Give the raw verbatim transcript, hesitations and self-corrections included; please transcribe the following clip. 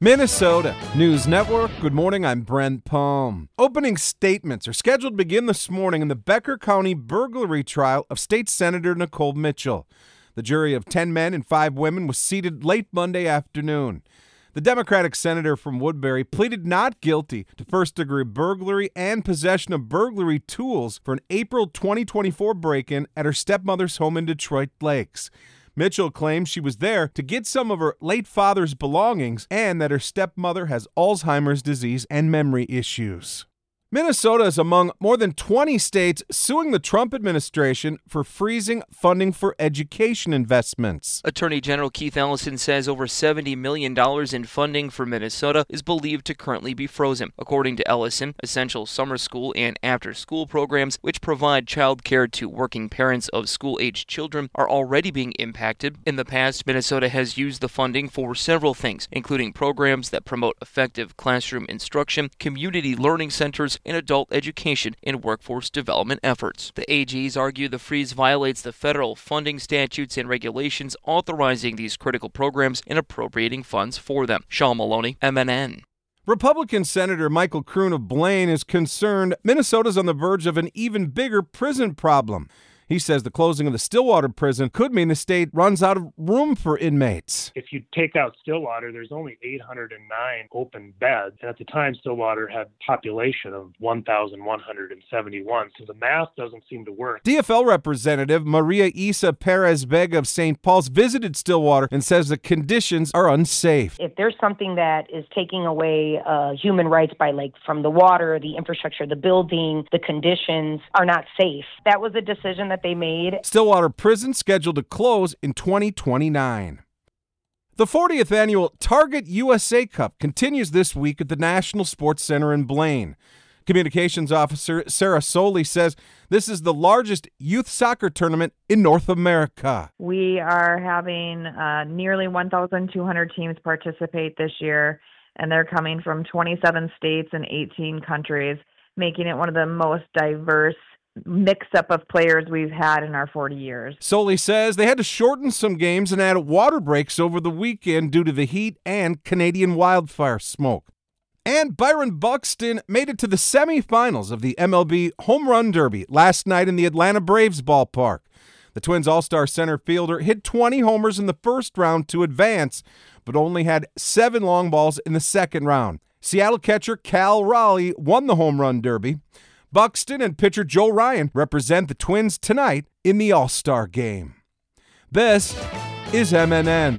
Minnesota News Network. Good morning, I'm Brent Palm. Opening statements are scheduled to begin this morning in the Becker County burglary trial of State Senator Nicole Mitchell. The jury of ten men and five women was seated late Monday afternoon. The Democratic senator from Woodbury pleaded not guilty to first-degree burglary and possession of burglary tools for an April twenty twenty-four break-in at her stepmother's home in Detroit Lakes. Mitchell claims she was there to get some of her late father's belongings and that her stepmother has Alzheimer's disease and memory issues. Minnesota is among more than twenty states suing the Trump administration for freezing funding for education investments. Attorney General Keith Ellison says over seventy million dollars in funding for Minnesota is believed to currently be frozen. According to Ellison, essential summer school and after-school programs, which provide child care to working parents of school-aged children, are already being impacted. In the past, Minnesota has used the funding for several things, including programs that promote effective classroom instruction, community learning centers, and adult education and workforce development efforts. The A Gs argue the freeze violates the federal funding statutes and regulations authorizing these critical programs and appropriating funds for them. Sean Maloney, M N N. Republican Senator Michael Kroon of Blaine is concerned Minnesota's on the verge of an even bigger prison problem. He says the closing of the Stillwater prison could mean the state runs out of room for inmates. If you take out Stillwater, there's only eight hundred nine open beds. And at the time, Stillwater had a population of one thousand one hundred seventy-one. So the math doesn't seem to work. D F L Representative Maria Isa Perez-Vega of Saint Paul's visited Stillwater and says the conditions are unsafe. If there's something that is taking away uh, human rights by like from the water, the infrastructure, the building, the conditions are not safe. That was a decision that that they made. Stillwater Prison scheduled to close in twenty twenty-nine. The fortieth annual Target U S A Cup continues this week at the National Sports Center in Blaine. Communications Officer Sarah Soley says this is the largest youth soccer tournament in North America. We are having uh, nearly one thousand two hundred teams participate this year, and they're coming from twenty-seven states and eighteen countries, making it one of the most diverse mix-up of players we've had in our forty years. Soley says they had to shorten some games and add water breaks over the weekend due to the heat and Canadian wildfire smoke. And Byron Buxton made it to the semifinals of the M L B Home Run Derby last night in the Atlanta Braves ballpark. The Twins' all-star center fielder hit twenty homers in the first round to advance, but only had seven long balls in the second round. Seattle catcher Cal Raleigh won the Home Run Derby. Buxton and pitcher Joe Ryan represent the Twins tonight in the All-Star Game. This is M N N.